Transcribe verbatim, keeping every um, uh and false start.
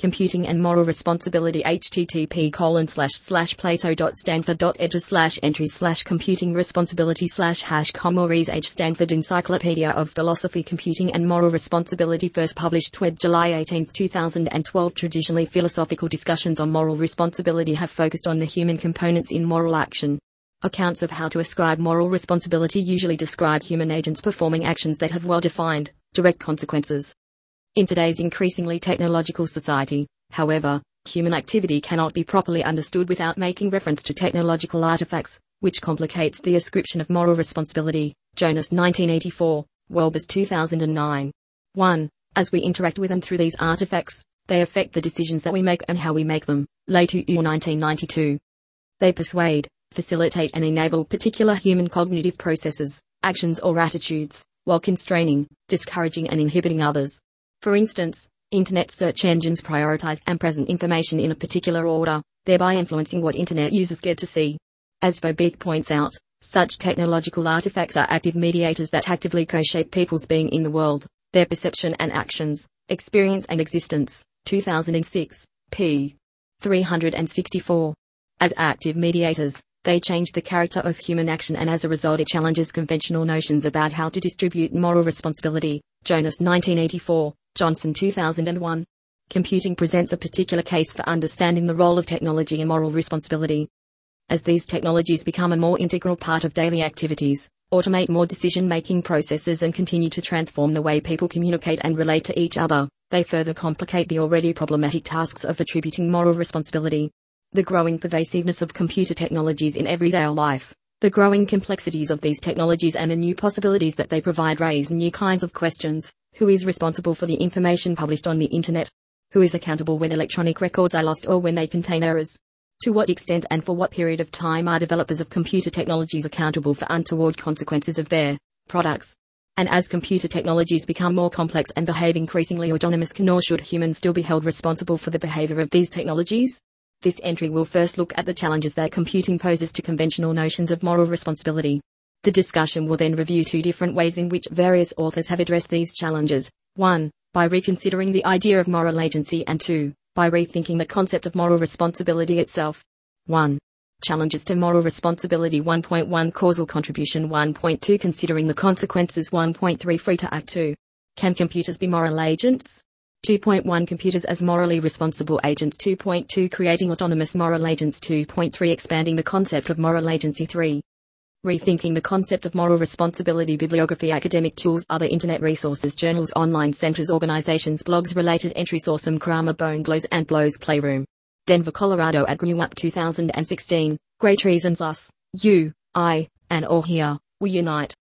Computing and Moral Responsibility http colon slash slash plato dot stanford dot edu slash entries slash computing responsibility slash hash comores H Stanford Encyclopedia of Philosophy. Computing and Moral Responsibility first published July eighteenth two thousand twelve. Traditionally, philosophical discussions on moral responsibility have focused on the human components in moral action. Accounts of how to ascribe moral responsibility usually describe human agents performing actions that have well-defined, direct consequences. In today's increasingly technological society, however, human activity cannot be properly understood without making reference to technological artifacts, which complicates the ascription of moral responsibility. Jonas nineteen eighty-four, Welbers two thousand nine. one. As we interact with and through these artifacts, they affect the decisions that we make and how we make them. Leitu nineteen ninety-two. They persuade, facilitate and enable particular human cognitive processes, actions or attitudes, while constraining, discouraging and inhibiting others. For instance, Internet search engines prioritize and present information in a particular order, thereby influencing what Internet users get to see. As Verbeek points out, such technological artifacts are active mediators that actively co-shape people's being in the world, their perception and actions, experience and existence. two thousand six, p. three sixty-four. As active mediators, they change the character of human action, and as a result it challenges conventional notions about how to distribute moral responsibility. Jonas nineteen eighty-four, Johnson two thousand one. Computing presents a particular case for understanding the role of technology in moral responsibility. As these technologies become a more integral part of daily activities, automate more decision-making processes and continue to transform the way people communicate and relate to each other, they further complicate the already problematic tasks of attributing moral responsibility. The growing pervasiveness of computer technologies in everyday life, the growing complexities of these technologies and the new possibilities that they provide raise new kinds of questions. Who is responsible for the information published on the Internet? Who is accountable when electronic records are lost or when they contain errors? To what extent and for what period of time are developers of computer technologies accountable for untoward consequences of their products? And as computer technologies become more complex and behave increasingly autonomous, can or should humans still be held responsible for the behavior of these technologies? This entry will first look at the challenges that computing poses to conventional notions of moral responsibility. The discussion will then review two different ways in which various authors have addressed these challenges. one. By reconsidering the idea of moral agency, and two. By rethinking the concept of moral responsibility itself. one. Challenges to moral responsibility. one point one Causal contribution. one point two Considering the consequences. one point three Free to act. two. Can computers be moral agents? two point one Computers as morally responsible agents. two point two Creating autonomous moral agents. two point three Expanding the concept of moral agency. three. Rethinking the concept of moral responsibility. Bibliography, academic tools, other internet resources, journals, online centers, organizations, blogs, related entries. Awesome Kramer, Bone Blows and Blows Playroom. Denver, Colorado at G N U P two thousand sixteen. Great Reasons Us, You, I, and All Here, We Unite.